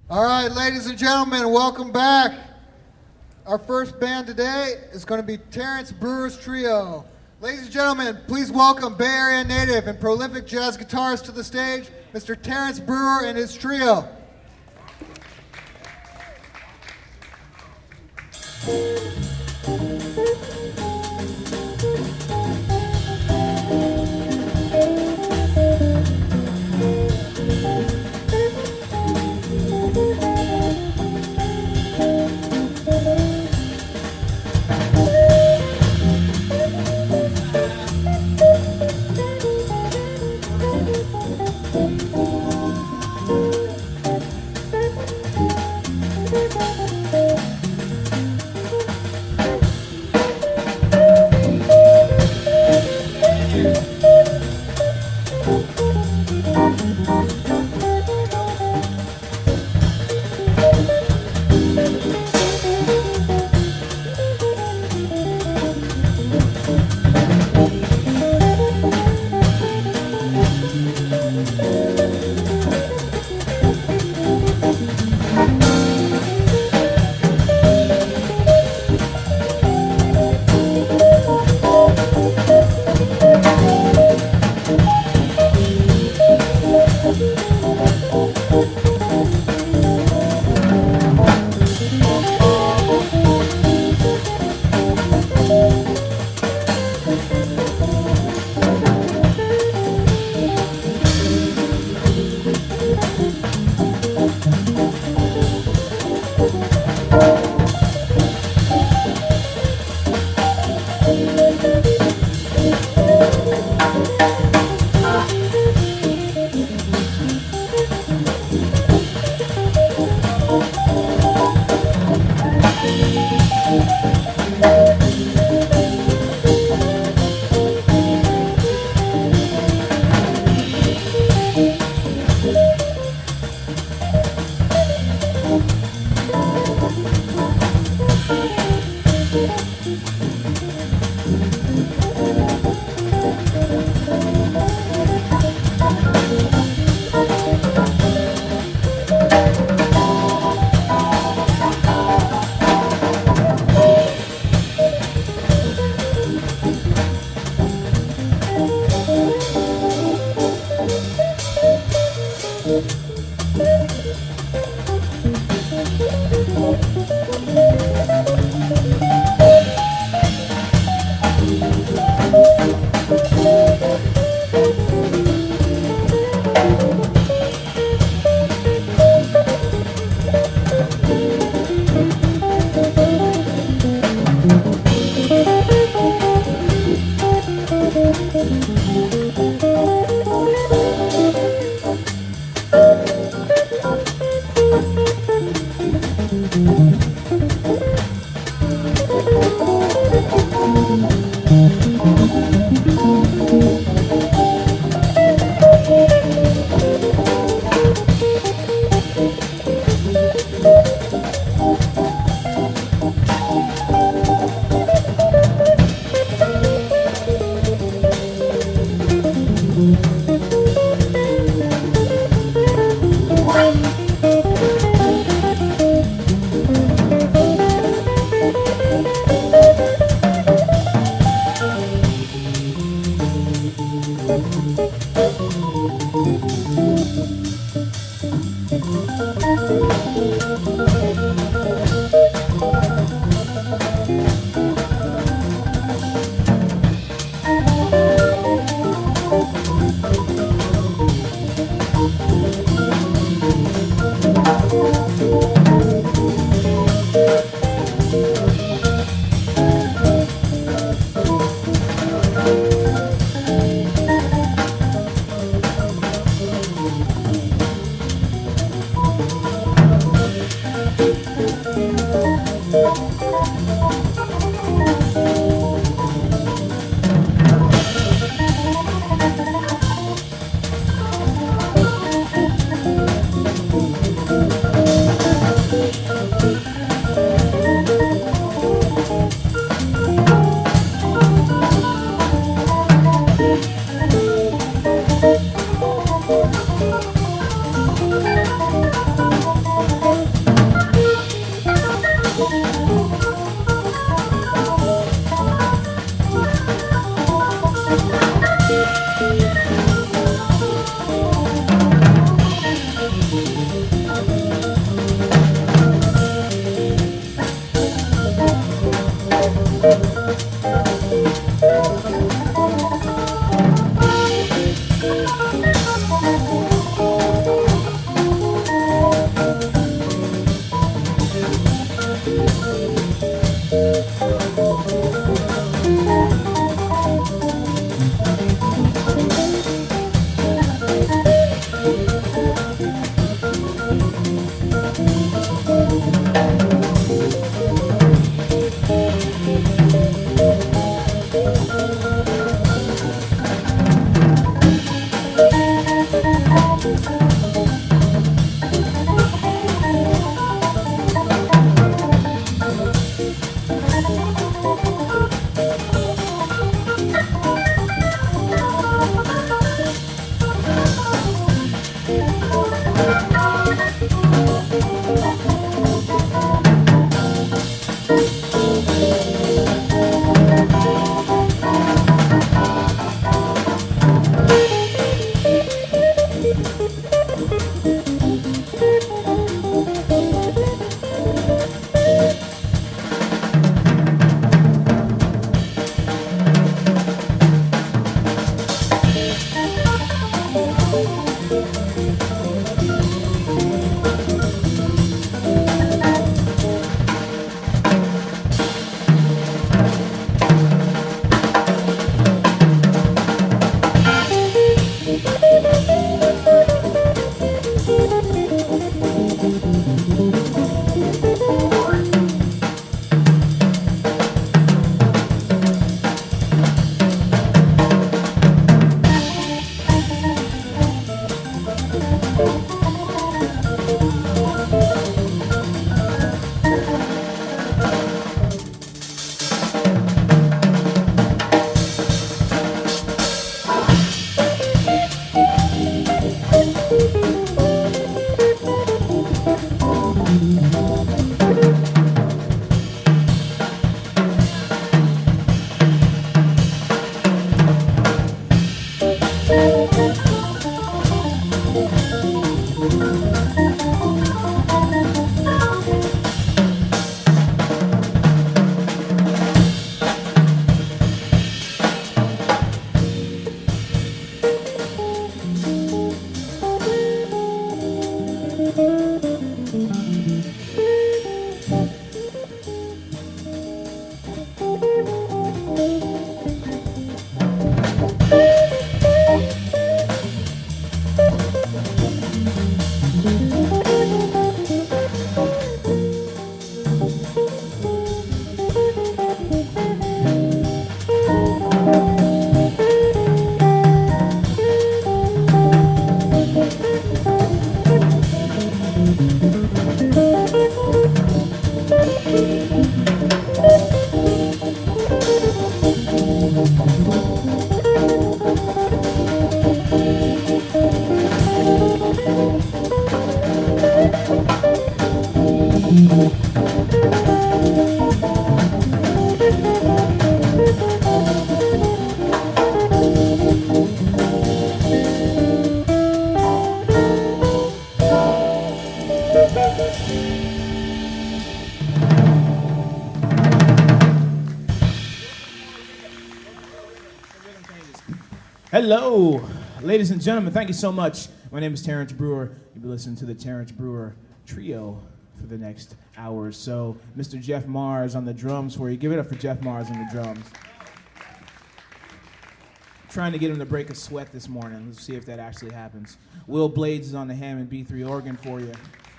All right, ladies and gentlemen, welcome back. Our first band today is going to be Terrence Brewer's Trio. Ladies and gentlemen, please welcome Bay Area native and prolific jazz guitarist to the stage, Mr. Terrence Brewer and his trio. Hello, ladies and gentlemen, thank you so much. My name is Terrence Brewer. You'll be listening to the Terrence Brewer Trio for the next hour or so. Mr. Jeff Mars on the drums for you. Give it up for Jeff Mars on the drums. Trying to get him to break a sweat this morning. Let's see if that actually happens. Will Blades is on the Hammond B3 organ for you.